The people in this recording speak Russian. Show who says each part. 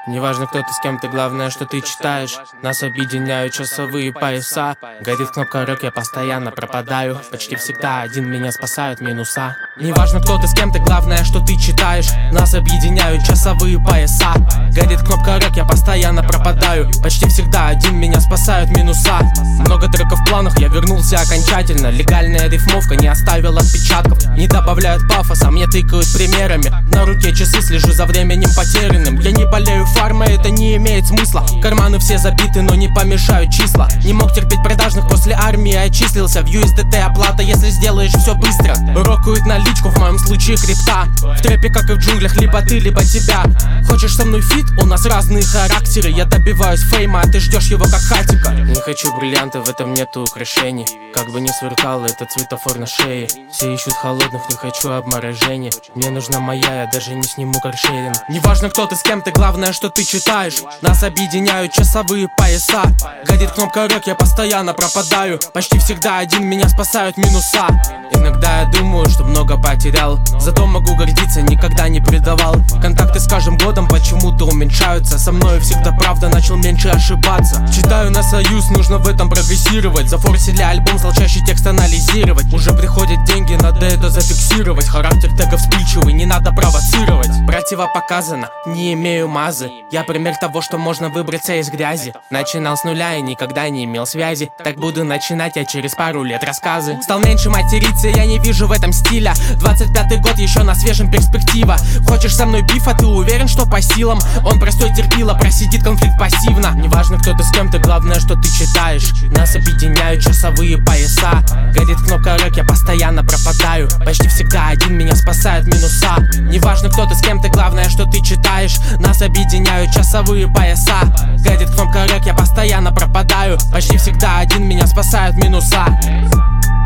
Speaker 1: Неважно, кто ты, с кем ты, главное, что ты читаешь. Нас объединяют часовые пояса. Горит кнопка рэк, я постоянно пропадаю. Почти всегда один, меня спасают минуса. Неважно, кто ты, с кем ты, главное, что ты читаешь. Нас объединяют часовые пояса. Горит кнопка рэк, я постоянно пропадаю. Почти всегда один, меня спасают минуса. Много треков в планах, я вернулся окончательно. Легальная рифмовка не оставила отпечатков. Не добавляют пафоса, мне тыкают примерами. На руке часы, слежу за временем потерянным. Я не болею фармой, это не имеет смысла. Карманы все забиты, но не помешают числа. Не мог терпеть продажных, после армии отчислился. В USDT оплата, если сделаешь все быстро. Рокают наличку, в моем случае крипта. В трэпе, как и в джунглях, либо ты, либо тебя. Хочешь со мной фит? У нас разные характеры. Я добиваюсь фейма, а ты ждешь его как хатика. Не хочу бриллиантов, в этом нету украшений. Как бы ни сверкал этот светофор на шее. Все ищут холодных, не хочу обморожения. Мне нужна моя, я даже не сниму каршеринг. Неважно, кто ты, с кем ты, главное, что ты читаешь. Нас объединяют часовые пояса. Горит кнопка рэк, я постоянно пропадаю. Почти всегда один, меня спасают минуса. Иногда я думаю, что много потерял, зато могу гордиться, никогда не предавал. Контакты с каждым годом почему-то уменьшаются. Со мной всегда правда, начал меньше ошибаться. Читаю на союз, нужно в этом прогрессировать. Зафорсили альбом, стал чаще текст анализировать. Уже приходят деньги, надо это зафиксировать. Характер тега вспыльчивый, не надо провоцировать. Противопоказано, не имею мазы. Я пример того, что можно выбраться из грязи. Начинал с нуля и никогда не имел связи. Так буду начинать я через пару лет рассказы. Стал меньше материться, я не вижу в этом стиля. 25-й год, еще на свежем перспектива. Хочешь со мной бифа, ты уверен, что по силам? Он простой терпила, просидит конфликт пассивно. Неважно, кто ты, с кем ты, главное, что ты читаешь. Нас объединяют часовые пояса. Горит кнопка рэк, я постоянно пропадаю. Почти всегда один, меня спасают минуса. Неважно, кто ты, с кем ты, главное, что ты читаешь. Нас объединяют часовые пояса. Горит кнопка рэк, я постоянно пропадаю. Почти всегда один, меня спасают минуса.